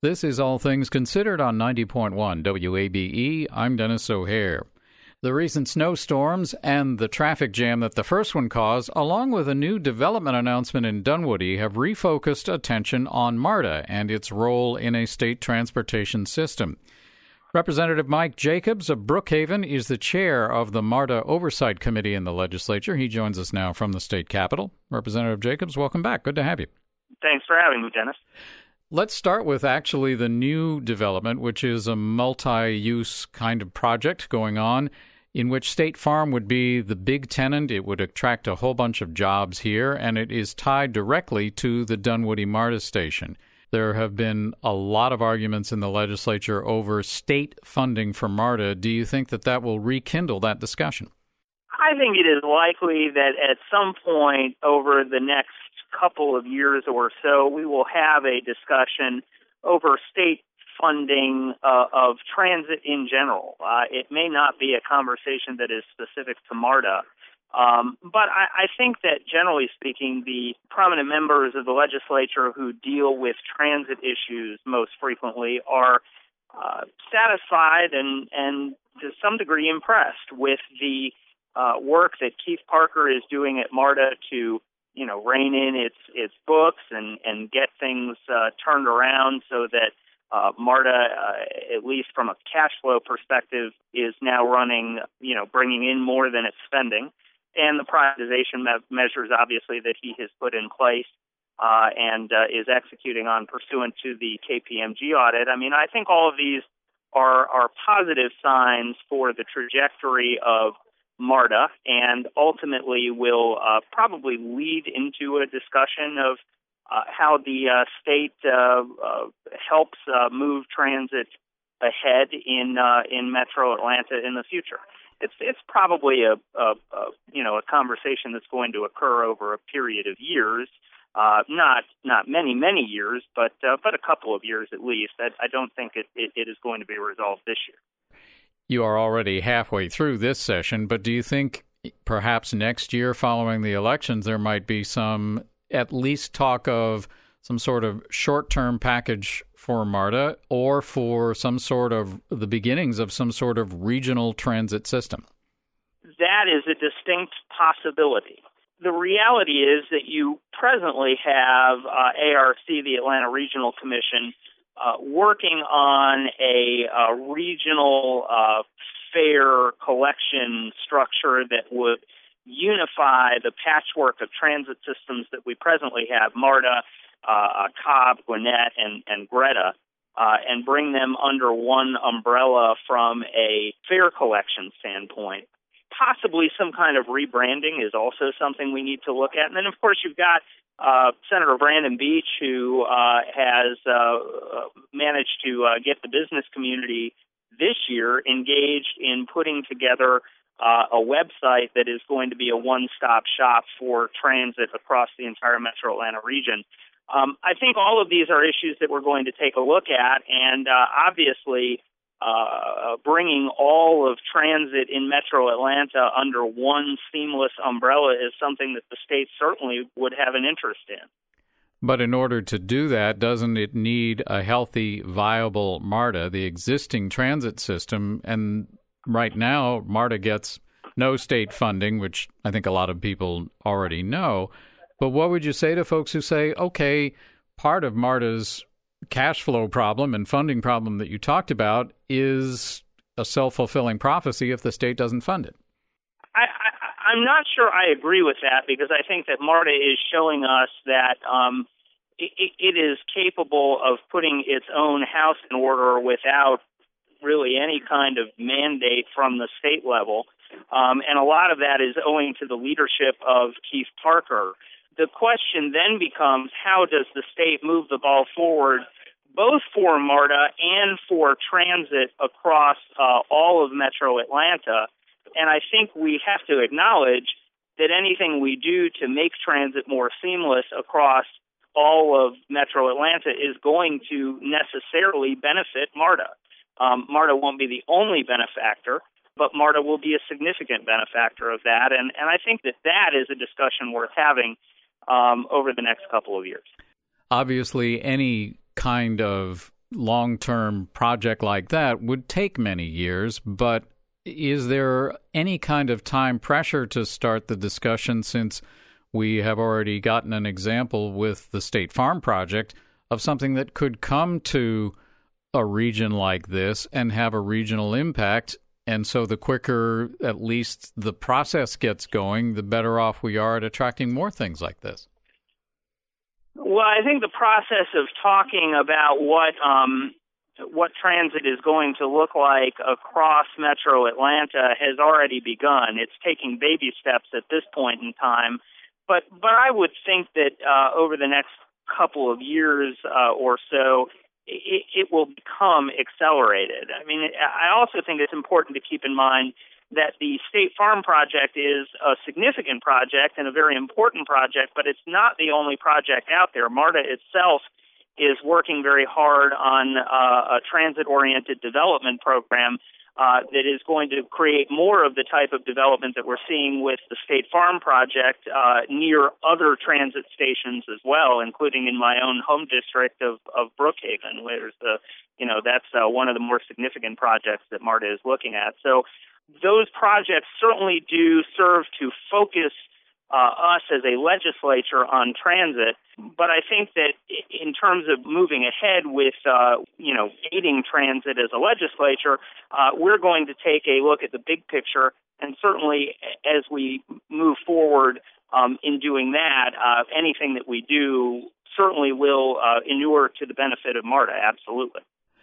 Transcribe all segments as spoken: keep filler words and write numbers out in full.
This is All Things Considered on ninety point one W A B E. I'm Dennis O'Hare. The recent snowstorms and the traffic jam that the first one caused, along with a new development announcement in Dunwoody, have refocused attention on MARTA and its role in a state transportation system. Representative Mike Jacobs of Brookhaven is the chair of the MARTA Oversight Committee in the legislature. He joins us now from the state capitol. Representative Jacobs, welcome back. Good to have you. Thanks for having me, Dennis. Let's start with actually the new development, which is a multi-use kind of project going on in which State Farm would be the big tenant. It would attract a whole bunch of jobs here, and it is tied directly to the Dunwoody MARTA station. There have been a lot of arguments in the legislature over state funding for MARTA. Do you think that that will rekindle that discussion? I think it is likely that at some point over the next couple of years or so, we will have a discussion over state funding uh, of transit in general. Uh, it may not be a conversation that is specific to MARTA, um, but I, I think that generally speaking, the prominent members of the legislature who deal with transit issues most frequently are uh, satisfied and, and to some degree impressed with the uh, work that Keith Parker is doing at MARTA to you know, rein in its its books and, and get things uh, turned around so that uh, MARTA, uh, at least from a cash flow perspective, is now running, you know, bringing in more than it's spending. And the privatization me- measures, obviously, that he has put in place uh, and uh, is executing on pursuant to the K P M G audit. I mean, I think all of these are, are positive signs for the trajectory of MARTA, and ultimately will uh, probably lead into a discussion of uh, how the uh, state uh, uh, helps uh, move transit ahead in uh, in Metro Atlanta in the future. It's it's probably a, a, a you know a conversation that's going to occur over a period of years, uh, not not many many years, but uh, but a couple of years at least. I, I don't think it, it, it is going to be resolved this year. You are already halfway through this session, but do you think perhaps next year following the elections there might be some, at least talk of some sort of short-term package for MARTA or for some sort of the beginnings of some sort of regional transit system? That is a distinct possibility. The reality is that you presently have uh, A R C, the Atlanta Regional Commission, Uh, working on a, a regional uh, fare collection structure that would unify the patchwork of transit systems that we presently have, MARTA, uh, Cobb, Gwinnett, and, and Greta, uh, and bring them under one umbrella from a fare collection standpoint. Possibly some kind of rebranding is also something we need to look at. And then, of course, you've got Uh, Senator Brandon Beach, who uh, has uh, managed to uh, get the business community this year engaged in putting together uh, a website that is going to be a one-stop shop for transit across the entire Metro Atlanta region. Um, I think all of these are issues that we're going to take a look at, and uh, obviously uh, bringing all of transit in Metro Atlanta under one seamless umbrella is something that the state certainly would have an interest in. But in order to do that, doesn't it need a healthy, viable MARTA, the existing transit system? And right now, MARTA gets no state funding, which I think a lot of people already know. But what would you say to folks who say, okay, part of MARTA's cash flow problem and funding problem that you talked about is a self-fulfilling prophecy if the state doesn't fund it? I, I, I'm not sure I agree with that, because I think that MARTA is showing us that um, it, it is capable of putting its own house in order without really any kind of mandate from the state level. Um, and a lot of that is owing to the leadership of Keith Parker. The question then becomes, how does the state move the ball forward, both for MARTA and for transit across uh, all of Metro Atlanta? And I think we have to acknowledge that anything we do to make transit more seamless across all of Metro Atlanta is going to necessarily benefit MARTA. Um, MARTA won't be the only benefactor, but MARTA will be a significant benefactor of that. And, and I think that that is a discussion worth having um, over the next couple of years. Obviously, any kind of long-term project like that would take many years, but is there any kind of time pressure to start the discussion, since we have already gotten an example with the State Farm project of something that could come to a region like this and have a regional impact? And so the quicker at least the process gets going, the better off we are at attracting more things like this. Well, I think the process of talking about what um, what transit is going to look like across Metro Atlanta has already begun. It's taking baby steps at this point in time, but but I would think that uh, over the next couple of years uh, or so, it, it will become accelerated. I mean, I also think it's important to keep in mind that the State Farm project is a significant project and a very important project, but it's not the only project out there. MARTA itself is working very hard on uh, a transit-oriented development program uh, that is going to create more of the type of development that we're seeing with the State Farm project uh, near other transit stations as well, including in my own home district of, of Brookhaven, where the, you know, that's uh, one of the more significant projects that MARTA is looking at. So those projects certainly do serve to focus uh, us as a legislature on transit, but I think that in terms of moving ahead with, uh, you know, aiding transit as a legislature, uh, we're going to take a look at the big picture, and certainly as we move forward um, in doing that, uh, anything that we do certainly will uh, inure to the benefit of MARTA, absolutely.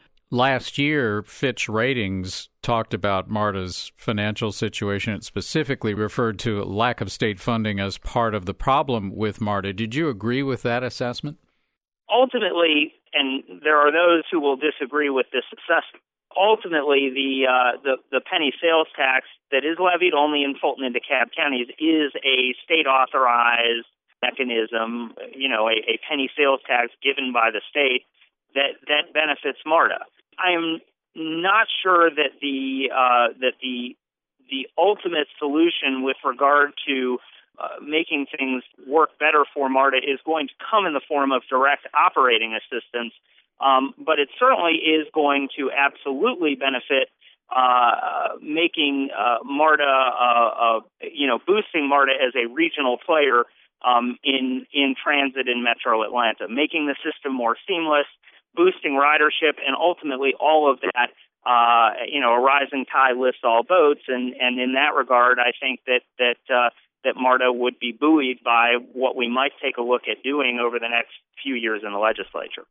Last year, Fitch Ratings talked about MARTA's financial situation. It specifically referred to lack of state funding as part of the problem with MARTA. Did you agree with that assessment? Ultimately, and there are those who will disagree with this assessment, ultimately the uh, the, the penny sales tax that is levied only in Fulton and DeKalb counties is a state-authorized mechanism, you know, a, a penny sales tax given by the state that, that benefits MARTA. I am not sure that the uh, that the the ultimate solution with regard to uh, making things work better for MARTA is going to come in the form of direct operating assistance, um, but it certainly is going to absolutely benefit uh, making uh, MARTA, uh, uh, you know, boosting MARTA as a regional player um, in in transit in Metro Atlanta, making the system more seamless, boosting ridership, and ultimately all of that, uh, you know, a rising tide lifts all boats. And, and in that regard, I think that that uh, that MARTA would be buoyed by what we might take a look at doing over the next few years in the legislature.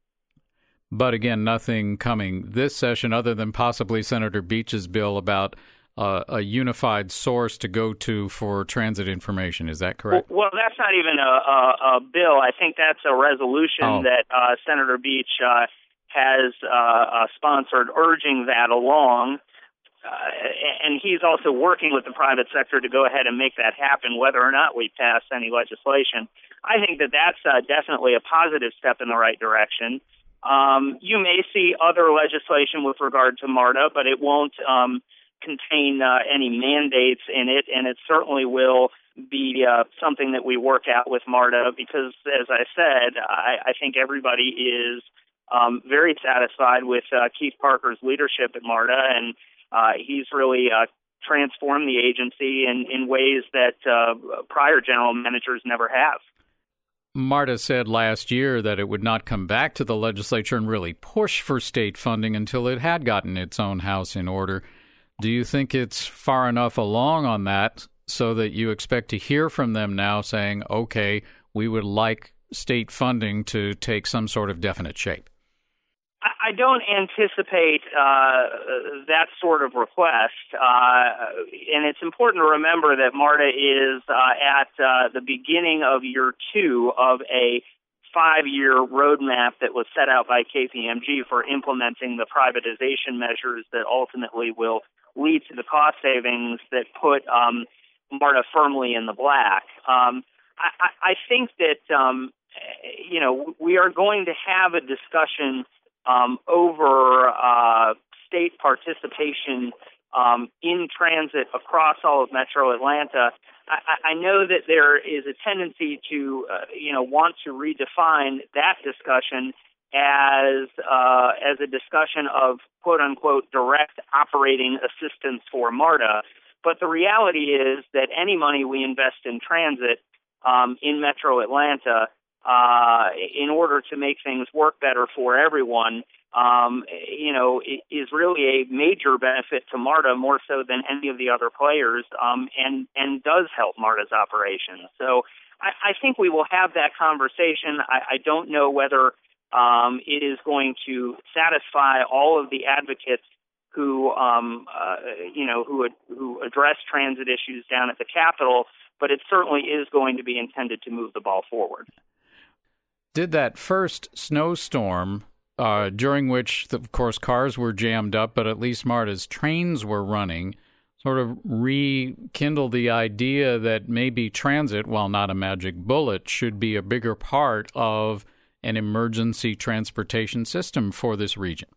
But again, nothing coming this session other than possibly Senator Beach's bill about uh, a unified source to go to for transit information. Is that correct? Well, well that's not even a, a, a bill. I think that's a resolution oh. that uh, Senator Beach uh, has uh, uh, sponsored, urging that along. Uh, and he's also working with the private sector to go ahead and make that happen, whether or not we pass any legislation. I think that that's uh, definitely a positive step in the right direction. Um, you may see other legislation with regard to MARTA, but it won't um, contain uh, any mandates in it, and it certainly will be uh, something that we work out with MARTA because, as I said, I, I think everybody is um, very satisfied with uh, Keith Parker's leadership at MARTA, and uh, he's really uh, transformed the agency in, in ways that uh, prior general managers never have. MARTA said last year that it would not come back to the legislature and really push for state funding until it had gotten its own house in order. Do you think it's far enough along on that so that you expect to hear from them now saying, okay, we would like state funding to take some sort of definite shape? I don't anticipate uh, that sort of request, uh, and it's important to remember that MARTA is uh, at uh, the beginning of year two of a five-year roadmap that was set out by K P M G for implementing the privatization measures that ultimately will lead to the cost savings that put um, MARTA firmly in the black. Um, I, I think that, um, you know, we are going to have a discussion Um, over uh, state participation um, in transit across all of Metro Atlanta. I, I know that there is a tendency to, uh, you know, want to redefine that discussion as uh, as a discussion of quote unquote direct operating assistance for MARTA. But the reality is that any money we invest in transit um, in Metro Atlanta, uh, in order to make things work better for everyone, um, you know, is really a major benefit to MARTA more so than any of the other players, um, and and does help MARTA's operations. So I, I think we will have that conversation. I, I don't know whether um, it is going to satisfy all of the advocates who, um, uh, you know, who who address transit issues down at the Capitol, but it certainly is going to be intended to move the ball forward. Did that first snowstorm, uh, during which, of course, cars were jammed up, but at least MARTA's trains were running, sort of rekindle the idea that maybe transit, while not a magic bullet, should be a bigger part of an emergency transportation system for this region?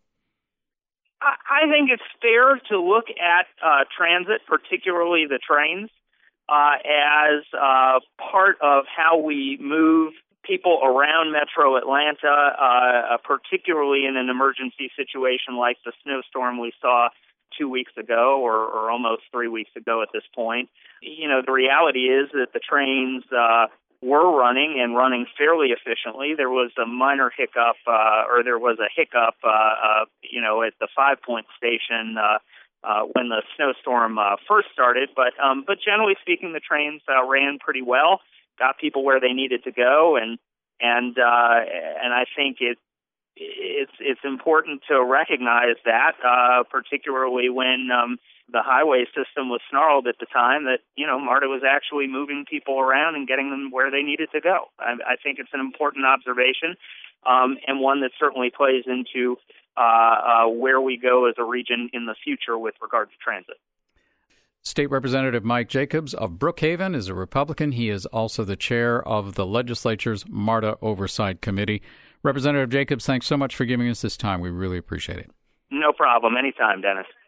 I think it's fair to look at uh, transit, particularly the trains, uh, as uh, part of how we move people around Metro Atlanta, uh, particularly in an emergency situation like the snowstorm we saw two weeks ago or, or almost three weeks ago at this point. You know, the reality is that the trains uh, were running and running fairly efficiently. There was a minor hiccup, uh, or there was a hiccup, uh, uh, you know, at the Five Point station uh, uh, when the snowstorm uh, first started. But um, but generally speaking, the trains uh, ran pretty well, got people where they needed to go, and and uh, and I think it it's it's important to recognize that, uh, particularly when um, the highway system was snarled at the time, that, you know, MARTA was actually moving people around and getting them where they needed to go. I, I think it's an important observation, um, and one that certainly plays into uh, uh, where we go as a region in the future with regard to transit. State Representative Mike Jacobs of Brookhaven is a Republican. He is also the chair of the legislature's MARTA Oversight Committee. Representative Jacobs, thanks so much for giving us this time. We really appreciate it. No problem. Anytime, Dennis.